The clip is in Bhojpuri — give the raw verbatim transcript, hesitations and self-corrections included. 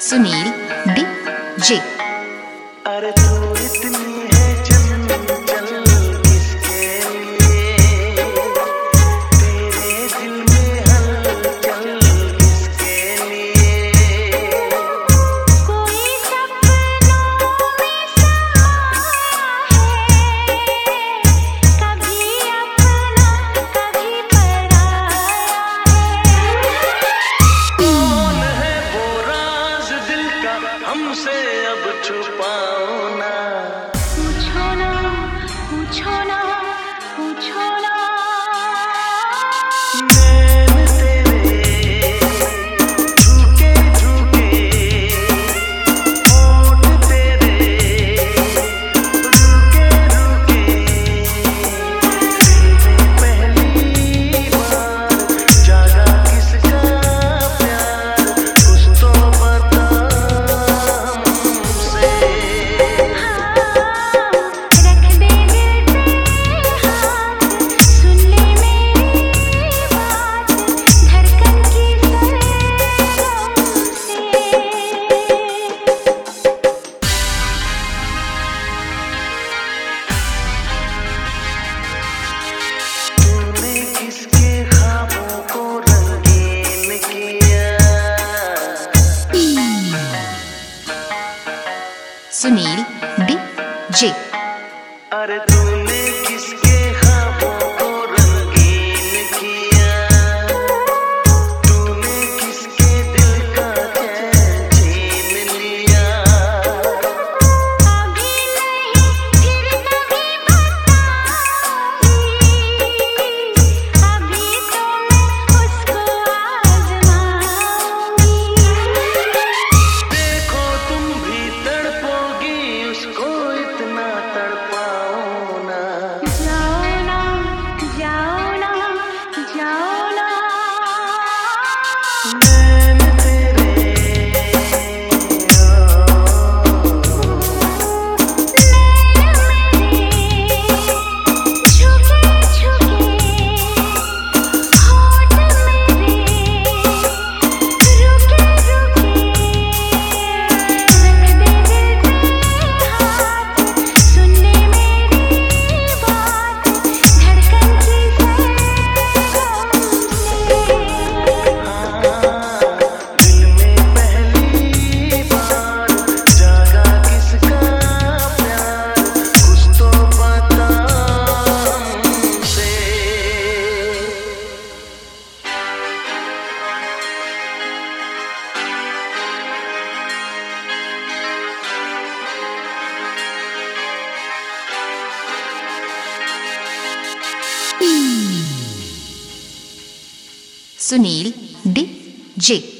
Sunil D J. अरे तू इतनी है चंचल किसके लिए, तेरे दिल में हलचल किसके लिए। कोई सपनों में समा है, कभी अपना कभी पराया है। कौन है वो राज दिल का हमसे अब छुपाओ ना। पूछो ना पूछो ना पूछो ना। नैन तेरे झुके झुके, होंठ तेरे रुके रुके। दिल में पहली बार जागा किसका प्यार, कुछ तो बता हमसे। रख दे दिल पे हाथ, सुन ले मेरी बात, धड़कन की सरगम से। तूने किसके ख्वाबों को रंगीन किया। Sunil D J. अरे तूने किसके ख्वाबों को रंगीन किया, तूने किसके दिल का चैन छीन लिया। अभी नहीं फिर कभी बताऊंगी, अभी तो मैं उसको आजमाऊंगी। देखो तुम भी तड़पोगी, उसको इतना तड़पाओ ना। जाओ ना जाओ ना जाओ ना। नैन तेरे नैन मेरे झुके झुके, होंठ मेरे रुके रुके। रख दे दिल पे हाथ, सुन ले मेरी बात, धड़कन की सरगम से। दिल में पहली बार जागा किसका प्यार, कुछ तो बता हमसे। Sunil D J.